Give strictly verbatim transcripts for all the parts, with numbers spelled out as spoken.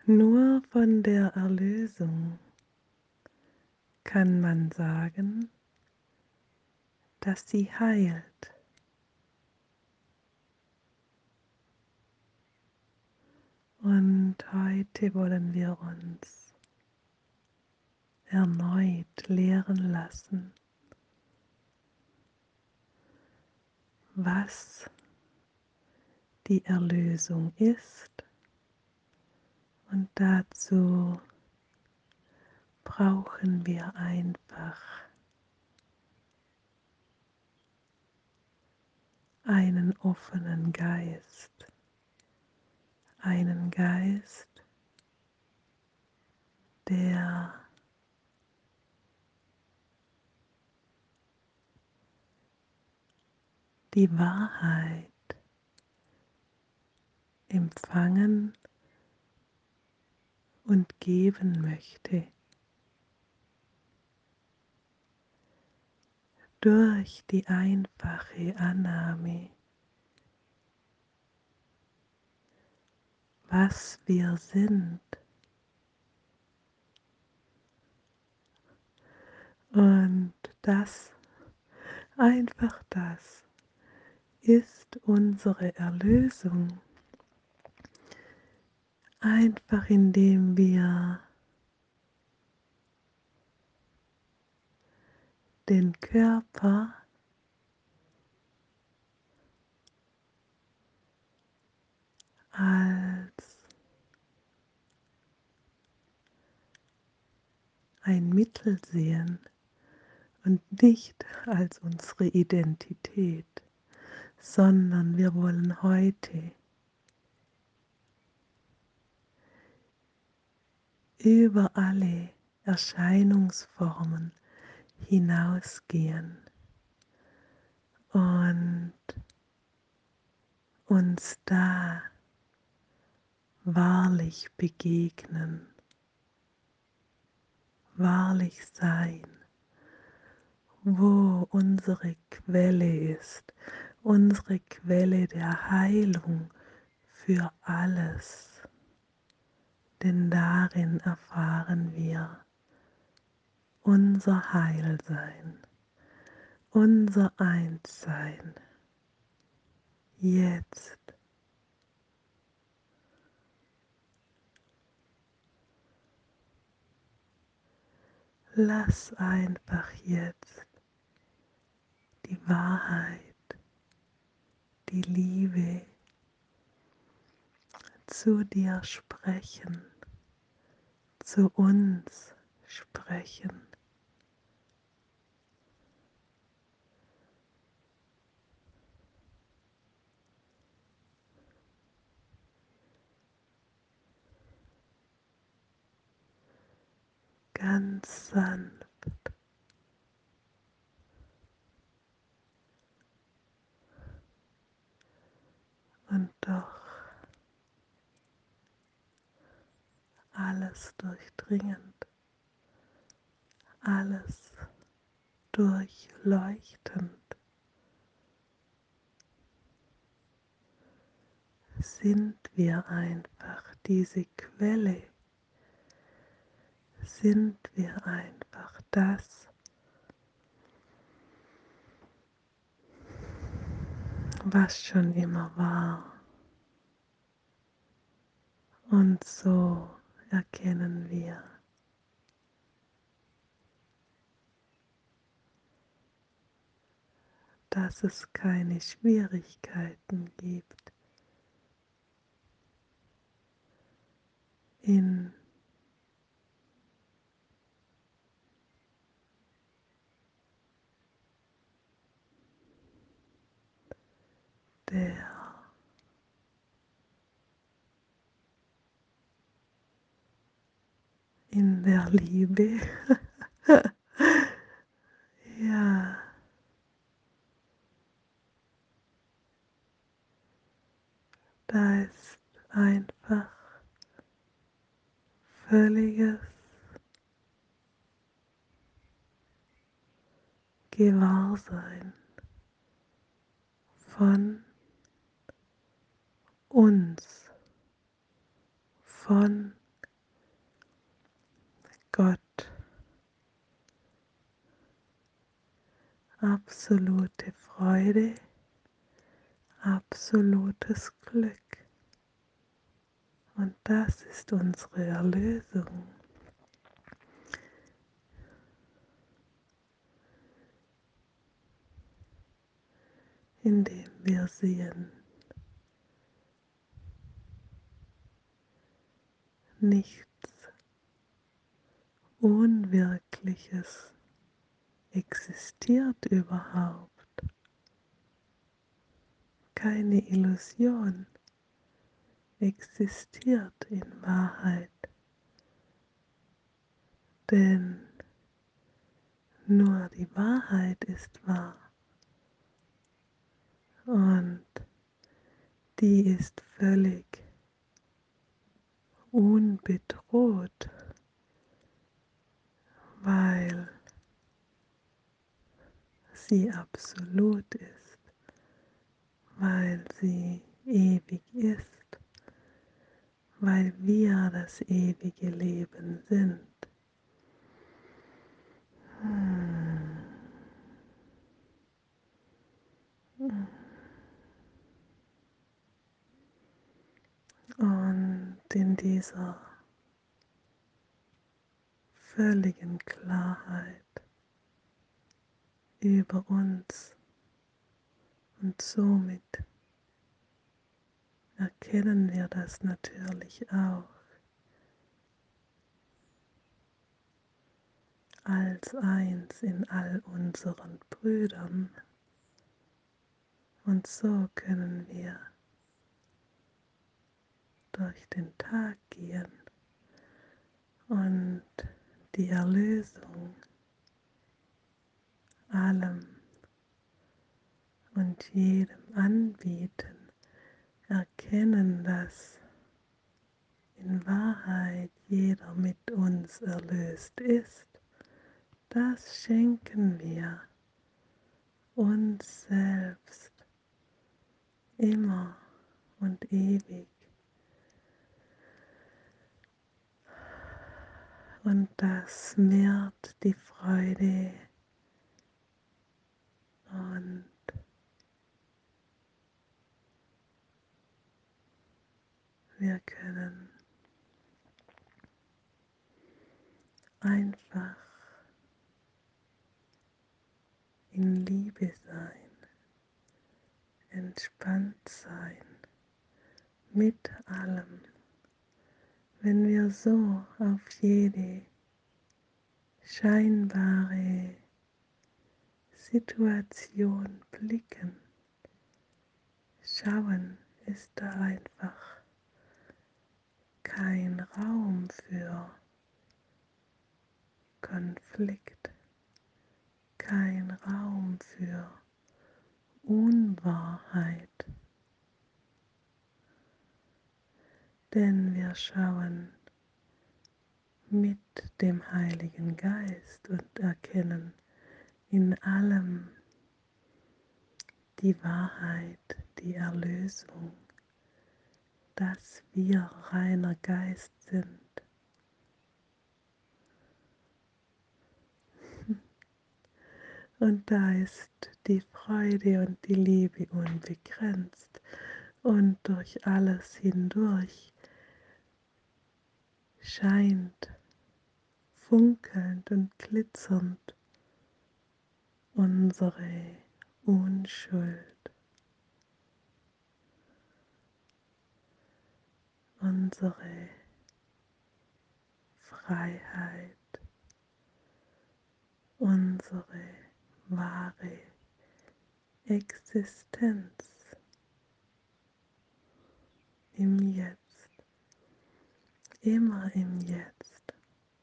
Nur von der Erlösung kann man sagen, dass sie heilt. Und heute wollen wir uns erneut lehren lassen, was die Erlösung ist. Und dazu brauchen wir einfach einen offenen Geist, einen Geist, der die Wahrheit empfangen und geben möchte. Durch die einfache Annahme, was wir sind. Und das, einfach das, ist unsere Erlösung. Einfach indem wir den Körper als ein Mittel sehen und nicht als unsere Identität, sondern wir wollen heute über alle Erscheinungsformen hinausgehen und uns da wahrlich begegnen, wahrlich sein, wo unsere Quelle ist, unsere Quelle der Heilung für alles. Denn darin erfahren wir unser Heilsein, unser Einssein, jetzt. Lass einfach jetzt die Wahrheit, die Liebe zu dir sprechen, zu uns sprechen. Ganz sanft. Und doch alles durchdringend, alles durchleuchtend. Sind wir einfach diese Quelle, sind wir einfach das, was schon immer war. Und so erkennen wir, dass es keine Schwierigkeiten gibt in der in der Liebe. Ja, da ist einfach völliges Gewahrsein von uns, von absolute Freude, absolutes Glück. Und das ist unsere Erlösung. Indem wir sehen, nichts Unwirkliches existiert überhaupt. Keine Illusion existiert in Wahrheit, denn nur die Wahrheit ist wahr und die ist völlig unbedroht, weil sie absolut ist, weil sie ewig ist, weil wir das ewige Leben sind. Und in dieser völligen Klarheit über uns und somit erkennen wir das natürlich auch als eins in all unseren Brüdern. Und so können wir durch den Tag gehen und die Erlösung allem und jedem anbieten, erkennen, dass in Wahrheit jeder mit uns erlöst ist. Das schenken wir uns selbst immer und ewig. Und das mehrt die Freude und wir können einfach in Liebe sein, entspannt sein mit allem. Wenn wir so auf jede scheinbare Situation blicken, schauen, ist da einfach kein Raum für Konflikt, kein Raum für Unwahrheit, denn wir schauen mit dem Heiligen Geist und erkennen in allem die Wahrheit, die Erlösung, dass wir reiner Geist sind. Und da ist die Freude und die Liebe unbegrenzt und durch alles hindurch scheint funkelnd und glitzernd unsere Unschuld, unsere Freiheit, unsere wahre Existenz im Jetzt, immer im Jetzt,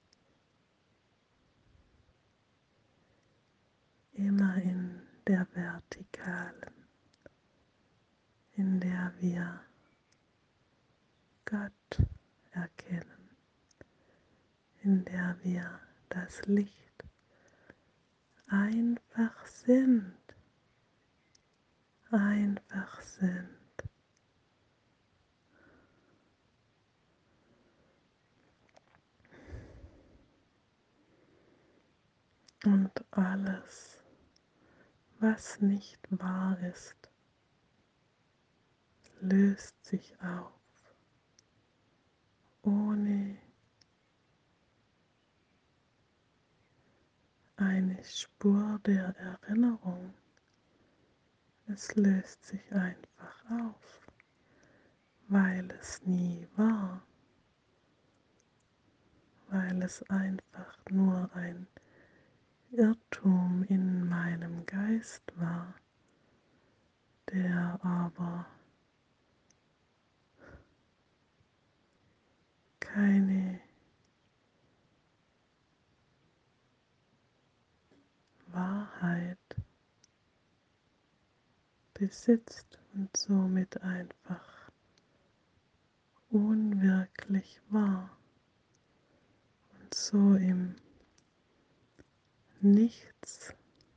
immer in der Vertikalen, in der wir Gott erkennen, in der wir das Licht einfach sind, einfach sind. Und alles, Was nicht wahr ist, löst sich auf, ohne eine Spur der Erinnerung. Es löst sich einfach auf, weil es nie war, weil es einfach nur ein Irrtum in meinem Geist war, der aber keine Wahrheit besitzt und somit einfach unwirklich war und so im Nichts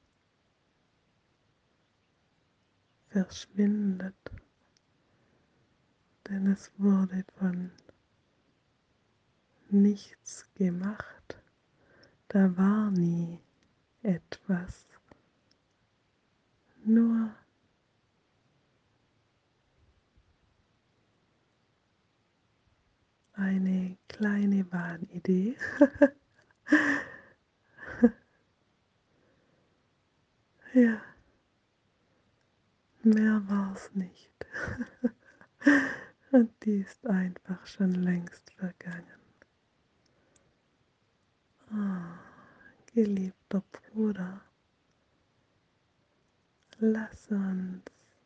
verschwindet, denn es wurde von nichts gemacht, da war nie etwas, nur eine kleine Wahnidee. Ja, mehr war's nicht. Und die ist einfach schon längst vergangen. Ah, geliebter Bruder, lass uns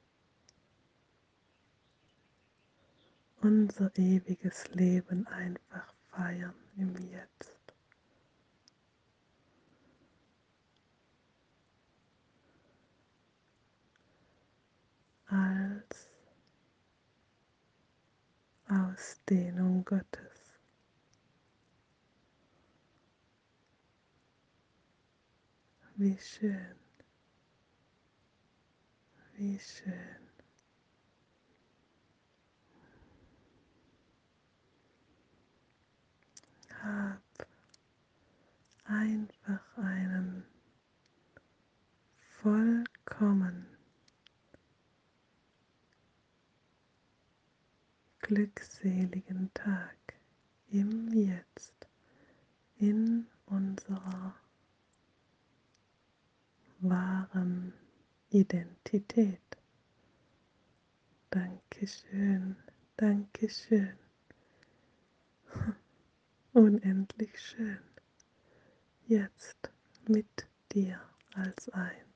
unser ewiges Leben einfach feiern im Jetzt. Als Ausdehnung Gottes. Wie schön, wie schön. Hab einfach einen vollkommen glückseligen Tag im Jetzt, in unserer wahren Identität. Dankeschön, Dankeschön. Unendlich schön. Jetzt mit dir als eins.